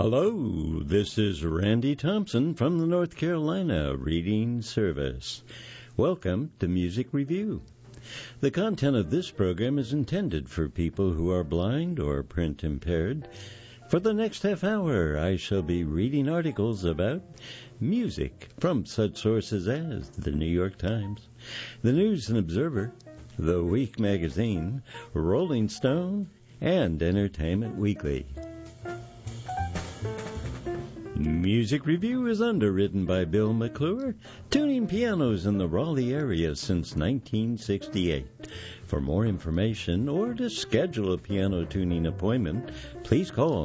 Hello, this is Randy Thompson from the North Carolina Reading Service. Welcome to Music Review. The content of this program is intended for people who are blind or print impaired. For the next half hour, I shall be reading articles about music from such sources as the New York Times, the News and Observer, The Week Magazine, Rolling Stone, and Entertainment Weekly. Music Review is underwritten by Bill McClure, tuning pianos in the Raleigh area since 1968. For more information or to schedule a piano tuning appointment, please call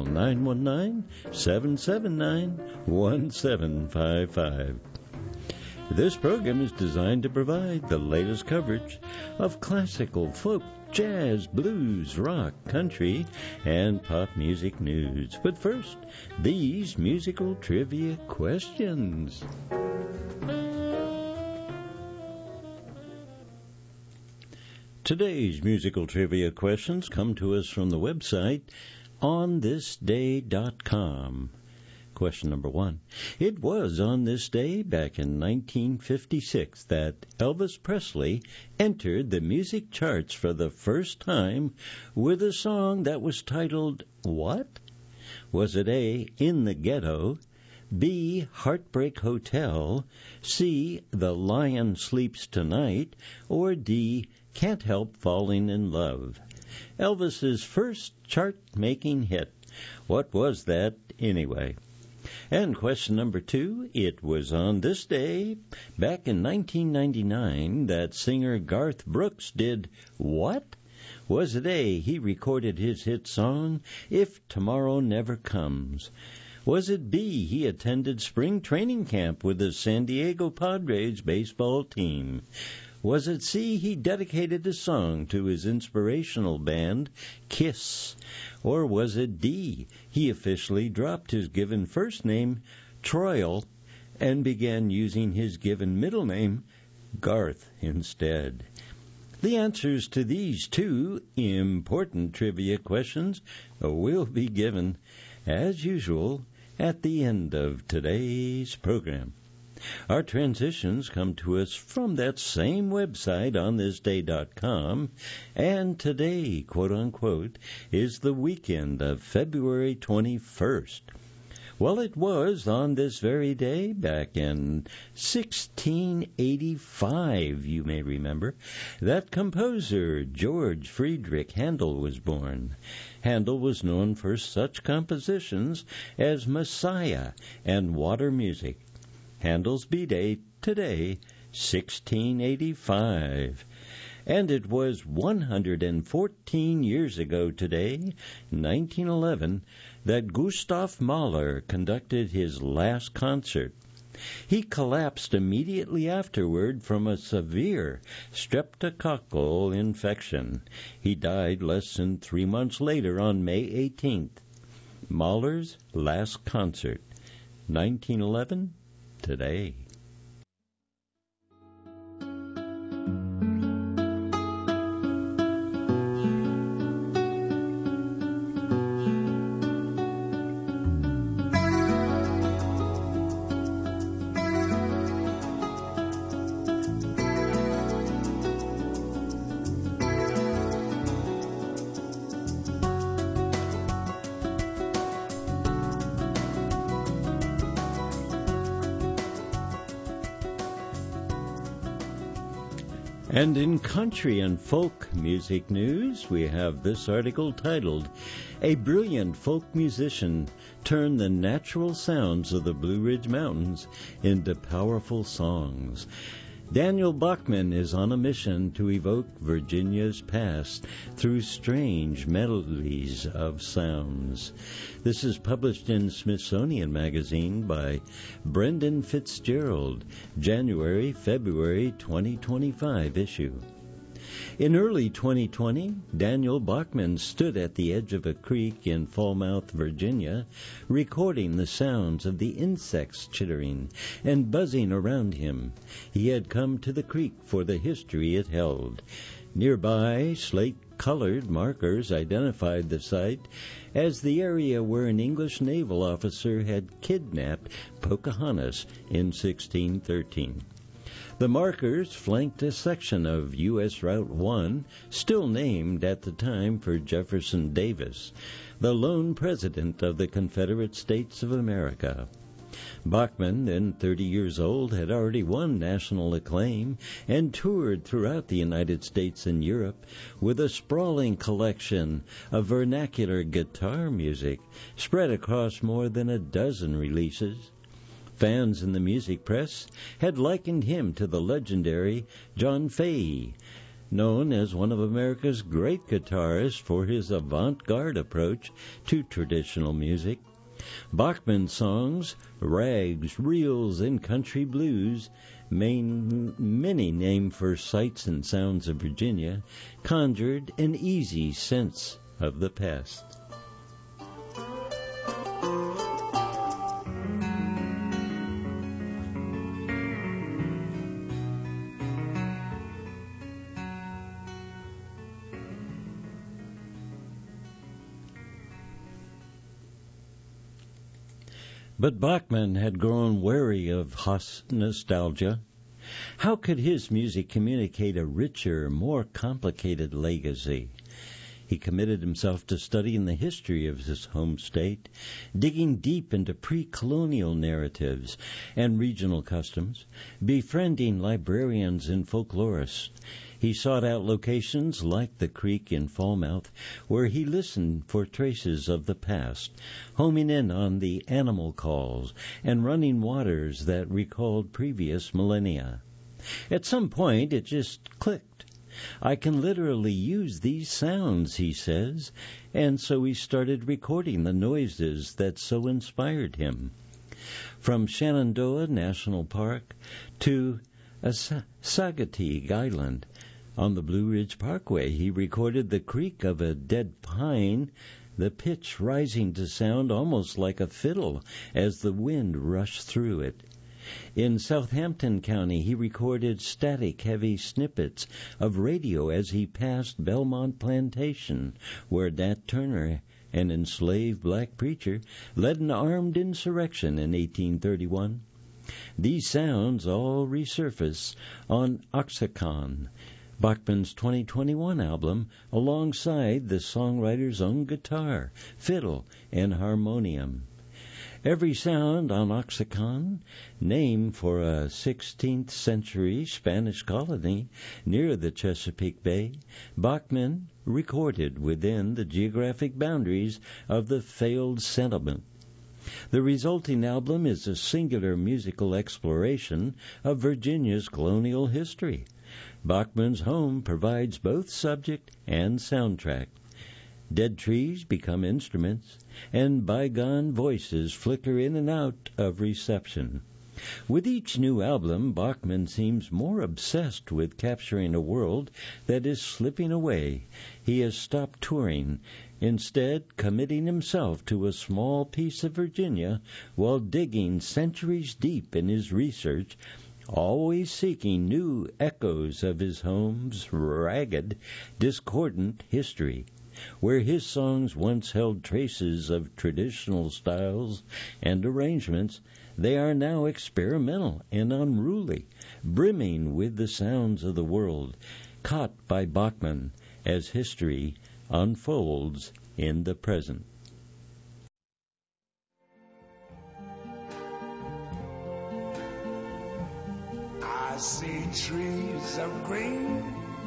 919-779-1755. This program is designed to provide the latest coverage of classical, folk, jazz, blues, rock, country, and pop music news. But first, these musical trivia questions. Today's musical trivia questions come to us from the website onthisday.com. Question number 1. It was on this day back in 1956 that Elvis Presley entered the music charts for the first time with a song that was titled what? Was it A, In the Ghetto, B, Heartbreak Hotel, C, The Lion Sleeps Tonight, or D, Can't Help Falling in Love? Elvis's first chart-making hit. What was that anyway? And question number 2, it was on this day, back in 1999, that singer Garth Brooks did what? Was it A, he recorded his hit song, If Tomorrow Never Comes? Was it B, he attended spring training camp with the San Diego Padres baseball team? Was it C, he dedicated a song to his inspirational band, Kiss? Or was it D, he officially dropped his given first name, Troil, and began using his given middle name, Garth, instead? The answers to these two important trivia questions will be given, as usual, at the end of today's program. Our transitions come to us from that same website, onthisday.com, and today, quote-unquote, is the weekend of February 21st. Well, it was on this very day, back in 1685, you may remember, that composer George Friedrich Handel was born. Handel was known for such compositions as Messiah and Water Music. Handel's B-Day today, 1685. And it was 114 years ago today, 1911, that Gustav Mahler conducted his last concert. He collapsed immediately afterward from a severe streptococcal infection. He died less than 3 months later on May 18th. Mahler's last concert, 1911. Today. And in country and folk music news, we have this article titled, A Brilliant Folk Musician Turned the Natural Sounds of the Blue Ridge Mountains into Powerful Songs. Daniel Bachman is on a mission to evoke Virginia's past through strange melodies of sounds. This is published in Smithsonian Magazine by Brendan Fitzgerald, January-February 2025 issue. In early 2020, Daniel Bachman stood at the edge of a creek in Falmouth, Virginia, recording the sounds of the insects chittering and buzzing around him. He had come to the creek for the history it held. Nearby, slate-colored markers identified the site as the area where an English naval officer had kidnapped Pocahontas in 1613. The markers flanked a section of U.S. Route 1, still named at the time for Jefferson Davis, the lone president of the Confederate States of America. Bachman, then 30 years old, had already won national acclaim and toured throughout the United States and Europe with a sprawling collection of vernacular guitar music spread across more than a dozen releases. Fans in the music press had likened him to the legendary John Fahey, known as one of America's great guitarists for his avant-garde approach to traditional music. Bachman's songs, rags, reels, and country blues, many named for sights and sounds of Virginia, conjured an easy sense of the past. But Bachman had grown weary of nostalgia. How could his music communicate a richer, more complicated legacy? He committed himself to studying the history of his home state, digging deep into pre-colonial narratives and regional customs, befriending librarians and folklorists. He sought out locations like the creek in Falmouth, where he listened for traces of the past, homing in on the animal calls and running waters that recalled previous millennia. At some point, it just clicked. I can literally use these sounds, he says, and so he started recording the noises that so inspired him. From Shenandoah National Park to Assateague Island, on the Blue Ridge Parkway, he recorded the creak of a dead pine, the pitch rising to sound almost like a fiddle as the wind rushed through it. In Southampton County, he recorded static, heavy snippets of radio as he passed Belmont Plantation, where Nat Turner, an enslaved black preacher, led an armed insurrection in 1831. These sounds all resurface on Oxycontin, Bachman's 2021 album, alongside the songwriter's own guitar, fiddle, and harmonium. Every sound on Oxycontin, named for a 16th century Spanish colony near the Chesapeake Bay, Bachman recorded within the geographic boundaries of the failed settlement. The resulting album is a singular musical exploration of Virginia's colonial history. Bachman's home provides both subject and soundtrack. Dead trees become instruments, and bygone voices flicker in and out of reception. With each new album, Bachman seems more obsessed with capturing a world that is slipping away. He has stopped touring, instead committing himself to a small piece of Virginia while digging centuries deep in his research, always seeking new echoes of his home's ragged, discordant history. Where his songs once held traces of traditional styles and arrangements, they are now experimental and unruly, brimming with the sounds of the world, caught by Bachman as history unfolds in the present. I see trees of green,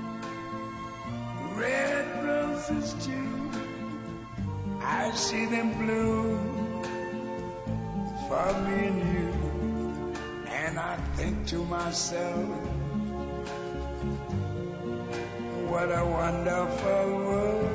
red roses too. I see them bloom for me and you. And I think to myself, what a wonderful world.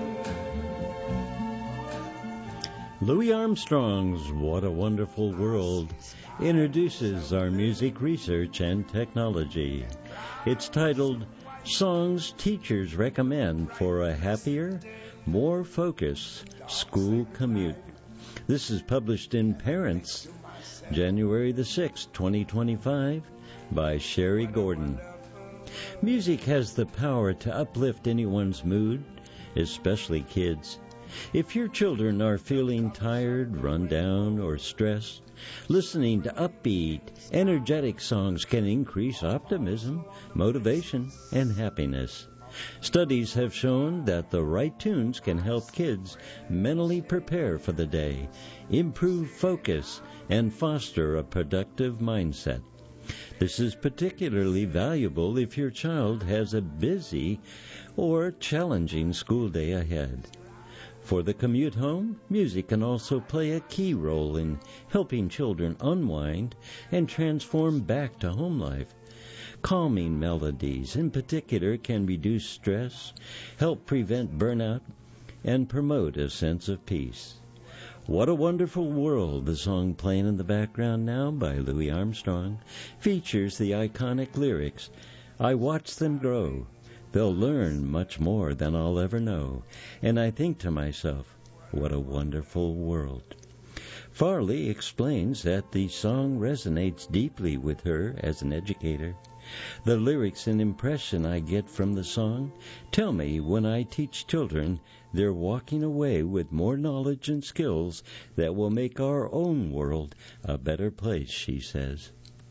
Louis Armstrong's What a Wonderful World introduces our music research and technology. It's titled Songs teachers recommend for a happier, more focused school commute. This is published in Parents, January the 6th, 2025, by Sherry Gordon. Music has the power to uplift anyone's mood, especially kids. If your children are feeling tired, run down, or stressed, listening to upbeat, energetic songs can increase optimism, motivation, and happiness. Studies have shown that the right tunes can help kids mentally prepare for the day, improve focus, and foster a productive mindset. This is particularly valuable if your child has a busy or challenging school day ahead. For the commute home, music can also play a key role in helping children unwind and transform back to home life. Calming melodies, in particular, can reduce stress, help prevent burnout, and promote a sense of peace. What a Wonderful World, the song playing in the background now by Louis Armstrong, features the iconic lyrics, "I watch them grow. They'll learn much more than I'll ever know. And I think to myself, what a wonderful world." Farley explains that the song resonates deeply with her as an educator. The lyrics and impression I get from the song tell me when I teach children, they're walking away with more knowledge and skills that will make our own world a better place, she says.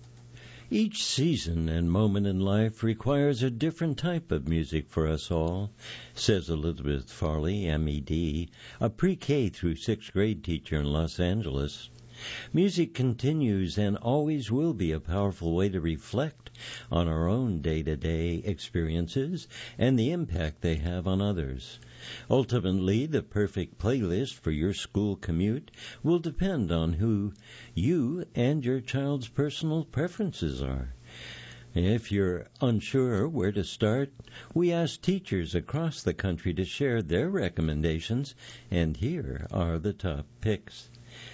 Each season and moment in life requires a different type of music for us all, says Elizabeth Farley, M.E.D., a pre-K through 6th grade teacher in Los Angeles. Music continues and always will be a powerful way to reflect on our own day-to-day experiences and the impact they have on others. Ultimately, the perfect playlist for your school commute will depend on who you and your child's personal preferences are. If you're unsure where to start, we ask teachers across the country to share their recommendations, and here are the top picks.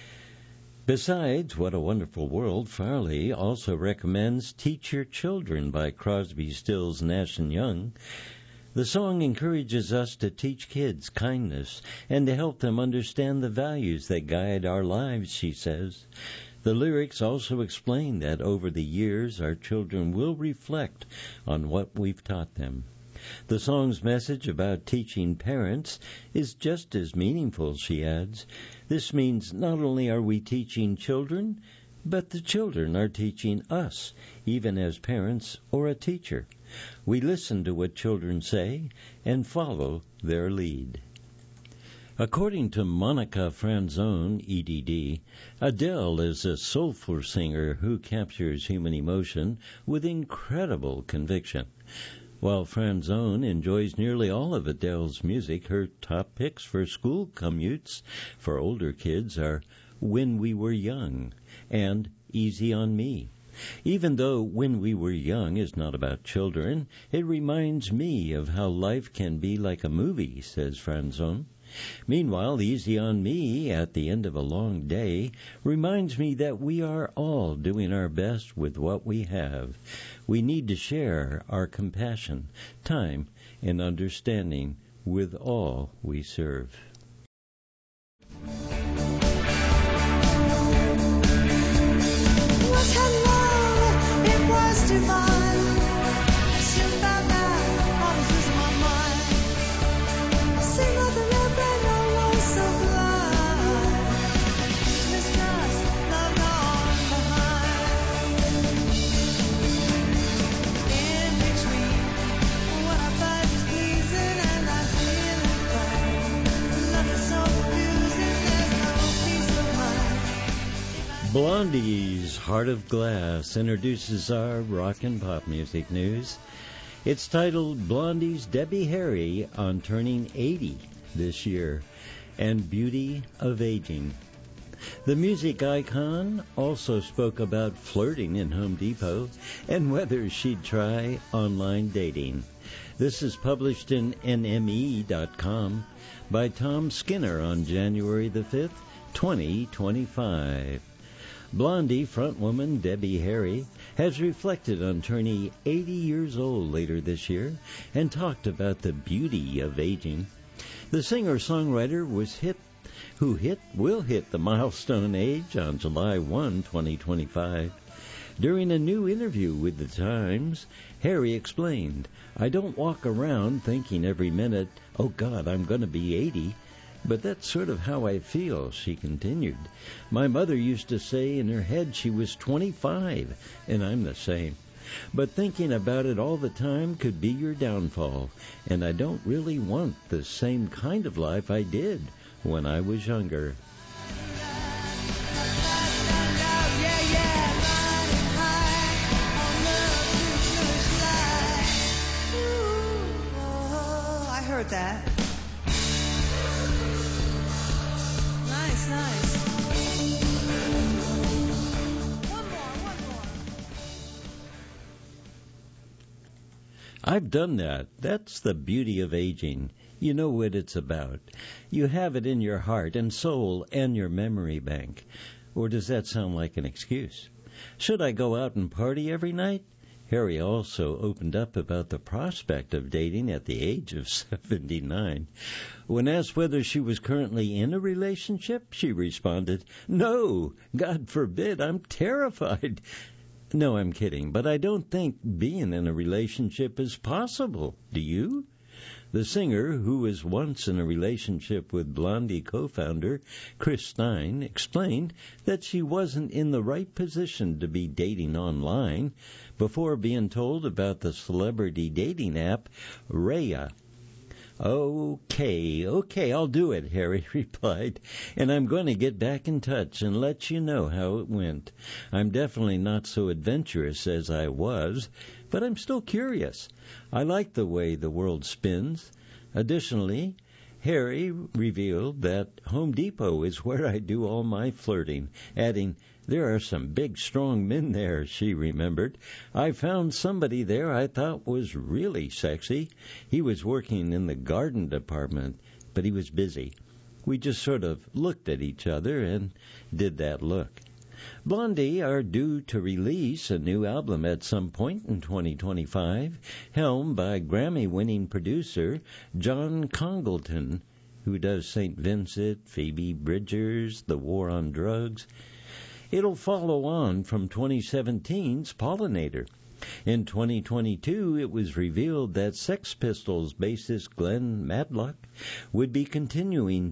Besides What a Wonderful World, Farley also recommends Teach Your Children by Crosby, Stills, Nash & Young. The song encourages us to teach kids kindness and to help them understand the values that guide our lives, she says. The lyrics also explain that over the years our children will reflect on what we've taught them. The song's message about teaching parents is just as meaningful, she adds. This means not only are we teaching children, but the children are teaching us, even as parents or a teacher. We listen to what children say and follow their lead. According to Monica Franzone, EDD, Adele is a soulful singer who captures human emotion with incredible conviction. While Franzone enjoys nearly all of Adele's music, her top picks for school commutes for older kids are When We Were Young and Easy on Me. Even though When We Were Young is not about children, it reminds me of how life can be like a movie, says Franzone. Meanwhile, Easy on Me, at the end of a long day, reminds me that we are all doing our best with what we have. We need to share our compassion, time, and understanding with all we serve. Was her love, it was divine. I soon found out I was losing my mind. I see nothing left and I was so blind. Mistrust, love gone behind. In between, what I find is pleasing and I feel it fine. Love is so confusing, there's no peace of mind. Blondie's Heart of Glass introduces our rock and pop music news. It's titled Blondie's Debbie Harry on turning 80 this year and Beauty of Aging. The music icon also spoke about flirting in Home Depot and whether she'd try online dating. This is published in NME.com by Tom Skinner on January the 5th, 2025. Blondie frontwoman Debbie Harry has reflected on turning 80 years old later this year and talked about the beauty of aging. The singer-songwriter will hit the milestone age on July 1, 2025. During a new interview with The Times, Harry explained, "I don't walk around thinking every minute, oh God, I'm going to be 80. But that's sort of how I feel," she continued. "My mother used to say in her head she was 25, and I'm the same. But thinking about it all the time could be your downfall, and I don't really want the same kind of life I did when I was younger." I heard that. Nice. One more. I've done that. That's the beauty of aging. You know what it's about. You have it in your heart and soul and your memory bank. Or does that sound like an excuse? Should I go out and party every night? Harry also opened up about the prospect of dating at the age of 79. When asked whether she was currently in a relationship, she responded, "No, God forbid, I'm terrified." No, I'm kidding, but I don't think being in a relationship is possible. Do you? The singer, who was once in a relationship with Blondie co-founder Chris Stein, explained that she wasn't in the right position to be dating online before being told about the celebrity dating app Raya. Okay, I'll do it, Harry replied, and I'm going to get back in touch and let you know how it went. I'm definitely not so adventurous as I was, but I'm still curious. I like the way the world spins. Additionally, Harry revealed that Home Depot is where I do all my flirting, adding, "There are some big, strong men there," she remembered. "I found somebody there I thought was really sexy. He was working in the garden department, but he was busy. We just sort of looked at each other and did that look." Blondie are due to release a new album at some point in 2025, helmed by Grammy-winning producer John Congleton, who does St. Vincent, Phoebe Bridgers, The War on Drugs. It'll follow on from 2017's Pollinator. In 2022, it was revealed that Sex Pistols bassist Glenn Matlock would be contributing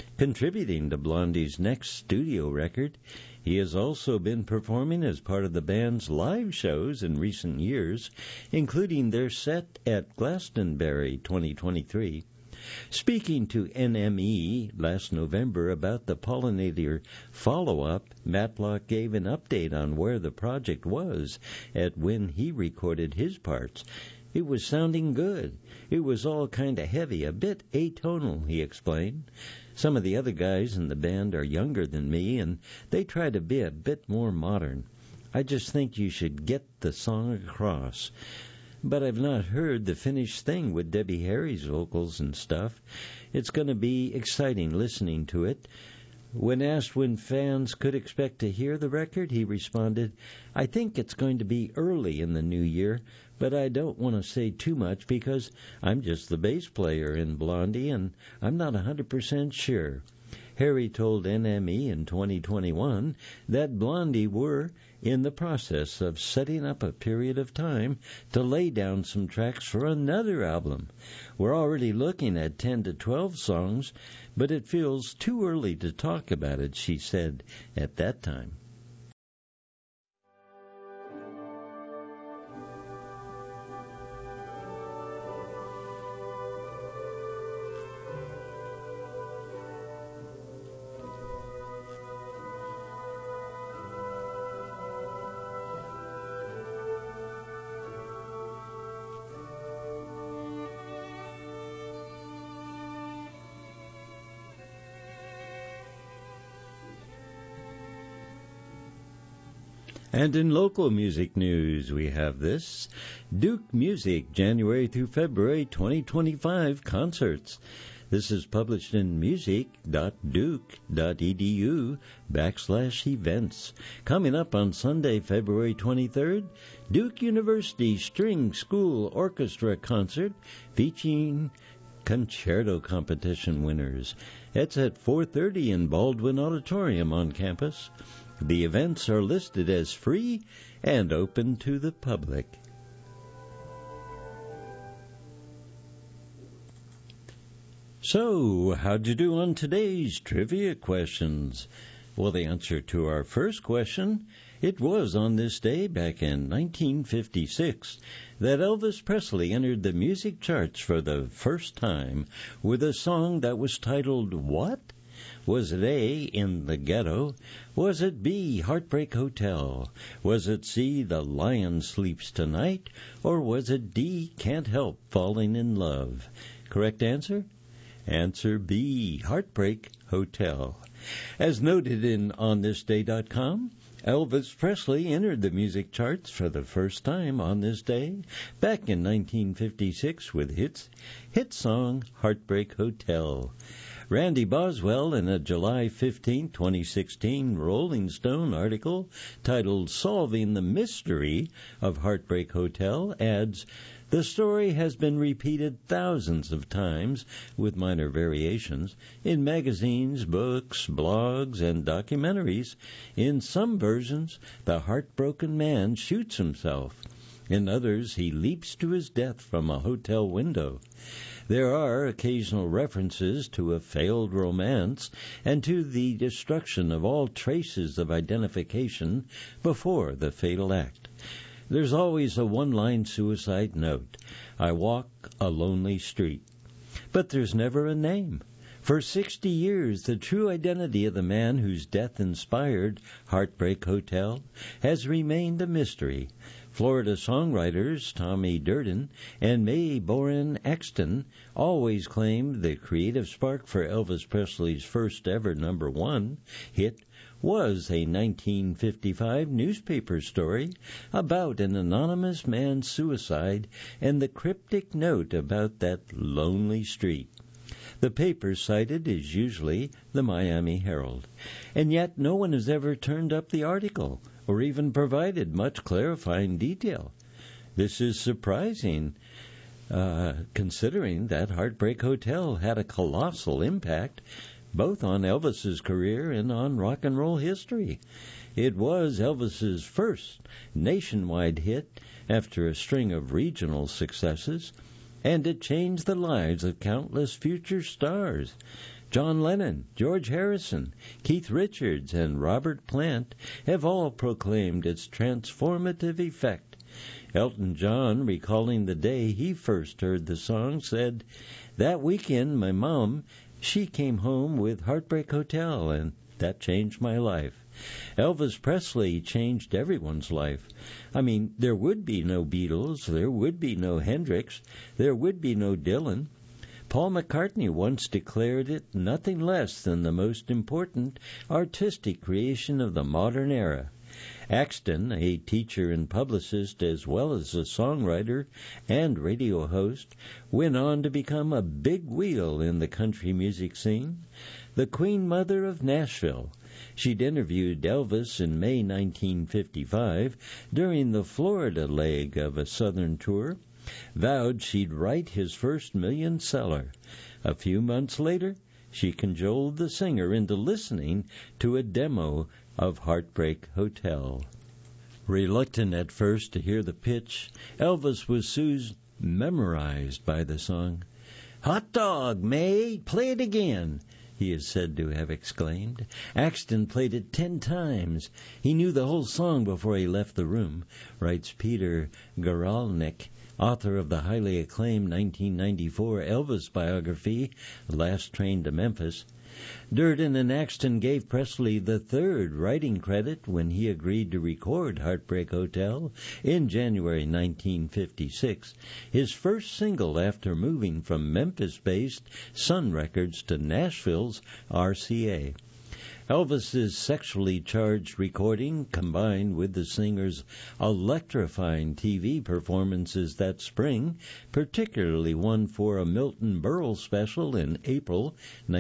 to Blondie's next studio record. He has also been performing as part of the band's live shows in recent years, including their set at Glastonbury 2023. Speaking to NME last November about the Pollinator follow-up, Matlock gave an update on where the project was at when he recorded his parts. "It was sounding good. It was all kind of heavy, a bit atonal," he explained. "Some of the other guys in the band are younger than me, and they try to be a bit more modern. I just think you should get the song across. But I've not heard the finished thing with Debbie Harry's vocals and stuff. It's going to be exciting listening to it." When asked when fans could expect to hear the record, he responded, "I think it's going to be early in the new year, but I don't want to say too much because I'm just the bass player in Blondie and I'm not 100% sure." Harry told NME in 2021 that Blondie were in the process of setting up a period of time to lay down some tracks for another album. "We're already looking at 10 to 12 songs, but it feels too early to talk about it," she said at that time. And in local music news, we have this. Duke Music, January through February 2025 concerts. This is published in music.duke.edu/events. Coming up on Sunday, February 23rd, Duke University String School Orchestra Concert featuring concerto competition winners. It's at 4:30 in Baldwin Auditorium on campus. The events are listed as free and open to the public. So, how'd you do on today's trivia questions? Well, the answer to our first question, it was on this day back in 1956 that Elvis Presley entered the music charts for the first time with a song that was titled what? Was it A, In the Ghetto? Was it B, Heartbreak Hotel? Was it C, The Lion Sleeps Tonight? Or was it D, Can't Help Falling in Love? Correct answer? Answer B, Heartbreak Hotel. As noted in onthisday.com, Elvis Presley entered the music charts for the first time on this day back in 1956 with hit song Heartbreak Hotel. Randy Boswell, in a July 15, 2016 Rolling Stone article titled Solving the Mystery of Heartbreak Hotel, adds, the story has been repeated thousands of times, with minor variations, in magazines, books, blogs, and documentaries. In some versions, the heartbroken man shoots himself. In others, he leaps to his death from a hotel window. There are occasional references to a failed romance and to the destruction of all traces of identification before the fatal act. There's always a one-line suicide note, I walk a lonely street. But there's never a name. For 60 years, the true identity of the man whose death inspired Heartbreak Hotel has remained a mystery. Florida songwriters Tommy Durden and Mae Boren Exton always claimed the creative spark for Elvis Presley's first ever #1 hit was a 1955 newspaper story about an anonymous man's suicide and the cryptic note about that lonely street. The paper cited is usually the Miami Herald, and yet no one has ever turned up the article or even provided much clarifying detail. This is surprising, considering that Heartbreak Hotel had a colossal impact both on Elvis's career and on rock and roll history. It was Elvis's first nationwide hit after a string of regional successes, and it changed the lives of countless future stars. John Lennon, George Harrison, Keith Richards, and Robert Plant have all proclaimed its transformative effect. Elton John, recalling the day he first heard the song, said, that weekend my mom, she came home with Heartbreak Hotel, and that changed my life. Elvis Presley changed everyone's life. I mean, there would be no Beatles, there would be no Hendrix, there would be no Dylan. Paul McCartney once declared it nothing less than the most important artistic creation of the modern era. Axton, a teacher and publicist as well as a songwriter and radio host, went on to become a big wheel in the country music scene. The Queen Mother of Nashville. She'd interviewed Elvis in May 1955 during the Florida leg of a Southern tour, vowed she'd write his first million seller. A few months later, she cajoled the singer into listening to a demo of Heartbreak Hotel. Reluctant at first to hear the pitch, Elvis was soon memorized by the song. Hot dog, May, play it again, he is said to have exclaimed. Axton played it 10 times. He knew the whole song before he left the room, writes Peter Guralnick, author of the highly acclaimed 1994 Elvis biography, Last Train to Memphis. Durden and Axton gave Presley the third writing credit when he agreed to record Heartbreak Hotel in January 1956, his first single after moving from Memphis-based Sun Records to Nashville's RCA. Elvis's sexually charged recording, combined with the singer's electrifying TV performances that spring, particularly one for a Milton Berle special in April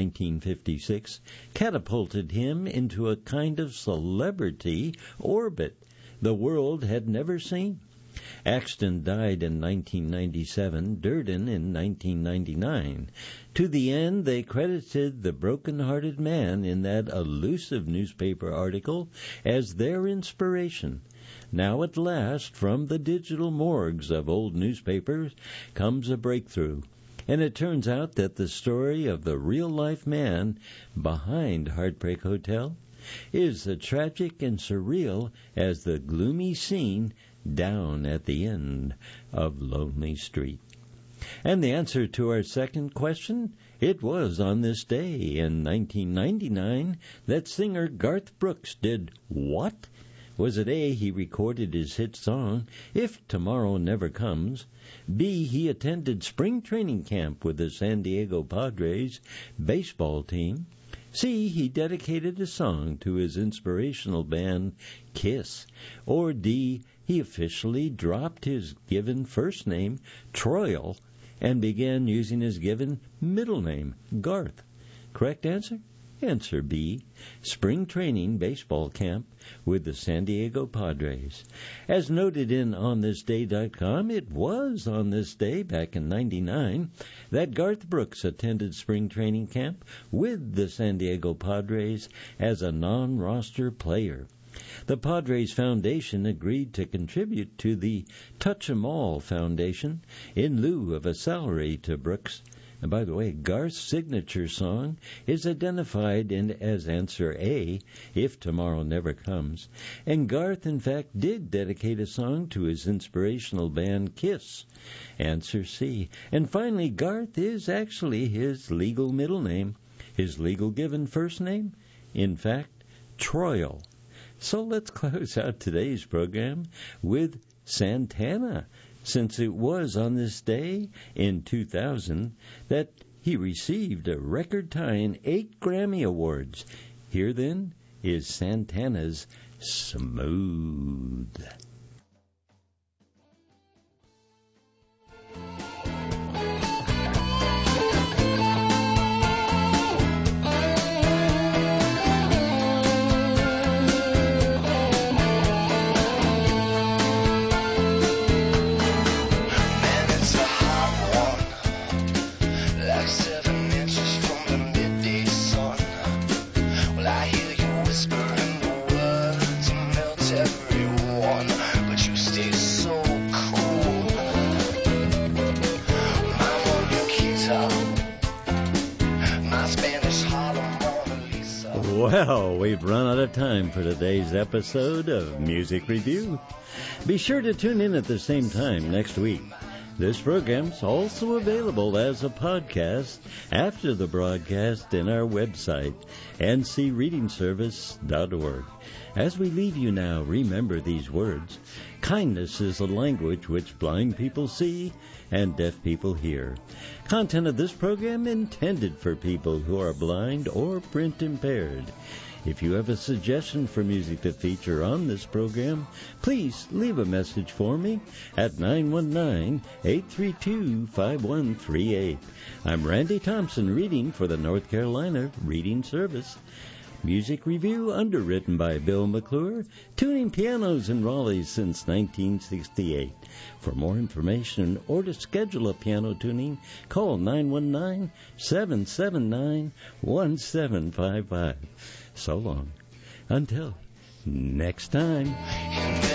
1956, catapulted him into a kind of celebrity orbit the world had never seen. Axton died in 1997, Durden in 1999. To the end, they credited the broken-hearted man in that elusive newspaper article as their inspiration. Now at last, from the digital morgues of old newspapers, comes a breakthrough. And it turns out that the story of the real-life man behind Heartbreak Hotel is as tragic and surreal as the gloomy scene down at the end of Lonely Street. And the answer to our second question, it was on this day in 1999 that singer Garth Brooks did what? Was it A, he recorded his hit song, If Tomorrow Never Comes? B, he attended spring training camp with the San Diego Padres baseball team? C, he dedicated a song to his inspirational band, Kiss? Or D, he officially dropped his given first name, Troil, and began using his given middle name, Garth? Correct answer? Answer B, spring training baseball camp with the San Diego Padres. As noted in OnThisDay.com, it was on this day back in '99 that Garth Brooks attended spring training camp with the San Diego Padres as a non-roster player. The Padres Foundation agreed to contribute to the Touch 'Em All Foundation in lieu of a salary to Brooks. And by the way, Garth's signature song is identified as answer A, If Tomorrow Never Comes. And Garth, in fact, did dedicate a song to his inspirational band Kiss. Answer C. And finally, Garth is actually his legal middle name. His legal given first name, in fact, Troil. So let's close out today's program with Santana, since it was on this day in 2000 that he received a record-tying 8 Grammy Awards. Here, then, is Santana's Smooth. Well, we've run out of time for today's episode of Music Review. Be sure to tune in at the same time next week. This program's also available as a podcast after the broadcast in our website, ncreadingservice.org. As we leave you now, remember these words. Kindness is a language which blind people see and deaf people hear. Content of this program intended for people who are blind or print impaired. If you have a suggestion for music to feature on this program, please leave a message for me at 919-832-5138. I'm Randy Thompson, reading for the North Carolina Reading Service. Music Review, underwritten by Bill McClure, tuning pianos in Raleigh since 1968. For more information or to schedule a piano tuning, call 919-779-1755. So long. Until next time.